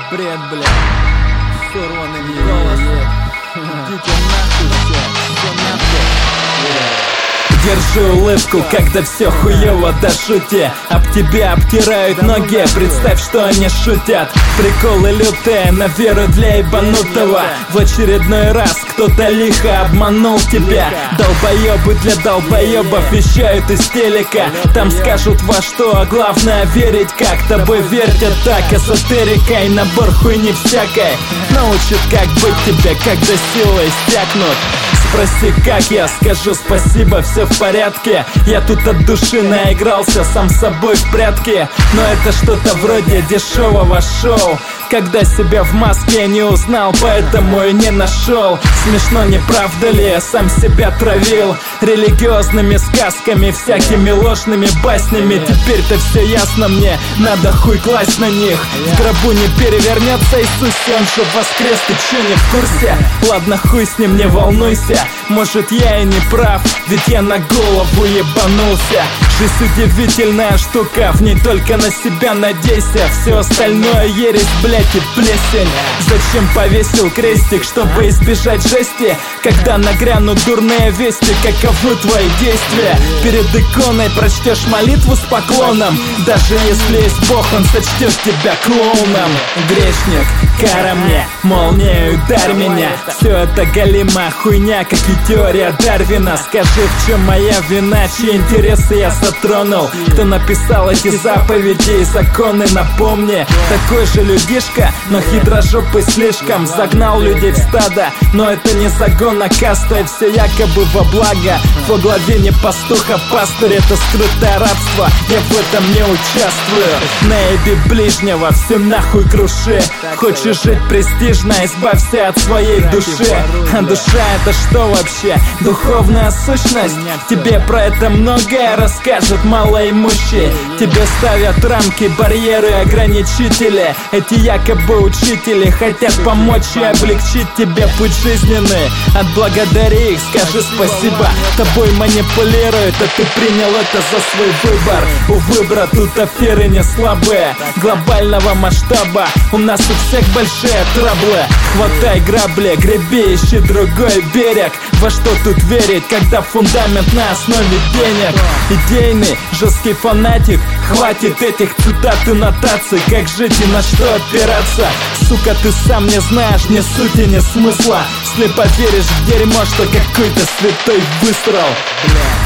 бред, блядь. Сорванный голос. Идите нахуй все нахуй. Держи улыбку, когда все хуево до шути. Об тебя обтирают ноги, представь, что они шутят. Приколы лютые, на веру для ебанутого. В очередной раз кто-то лихо обманул тебя. Долбоебы для долбоебов вещают из телека. Там скажут во что, а главное верить как. Тобой вертят так, эзотерика и набор хуйни всякой. Научат как быть тебе, когда силы иссякнут. Спроси, как я скажу спасибо, все в порядке. Я тут от души наигрался, сам с собой в прятки. Но это что-то вроде дешевого шоу. Когда себя в маске не узнал, поэтому и не нашел. Смешно, не правда ли, я сам себя травил религиозными сказками, всякими ложными баснями. Теперь-то все ясно мне, надо хуй класть на них. В гробу не перевернется Иисус, он же воскрес, ты че не в курсе? Ладно, хуй с ним, не волнуйся. Может я и не прав, ведь я на голову ебанулся. Жизнь удивительная штука, в ней только на себя надейся. Все остальное ересь, блять, и плесень. Зачем повесил крестик, чтобы избежать жести? Когда нагрянут дурные вести, каковы твои действия? Перед иконой прочтешь молитву с поклоном. Даже если есть Бог, он сочтет тебя клоуном. Грешник, кара мне, молния ударь меня. Все это галимая хуйня, как и теория Дарвина. Скажи, в чем моя вина, чьи интересы я затронул? Кто написал эти заповеди и законы, напомни. Такой же людишка, но хитрожопый слишком. Загнал людей в стадо, но это не загон, а каста, и все якобы во благо. Во главе не пастух, а пастырь, это скрытое рабство. Я в этом не участвую. Наеби ближнего, все нахуй круши. Хочешь жить престижно, избавься от своей души. А душа это что вообще? Духовная сущность? Тебе про это многое расскажут малоимущие. Тебе ставят рамки, барьеры, ограничители. Эти якобы учители хотят помочь и облегчить тебе путь жизненный. Отблагодари их, скажи спасибо. Тобой манипулируют, а ты принял это за свой выбор. Увы, брат, тут аферы не слабые, глобального масштаба. У нас у всех большие траблы. Хватай грабли, греби, ищи другой берег. Во что тут верить, когда фундамент на основе денег? Идейный, жесткий фанатик. Хватит этих цитат и нотаций. Как жить и на что опираться? Сука, ты сам не знаешь ни сути, ни смысла. Слепо веришь в дерьмо, что какой-то святой выстрел.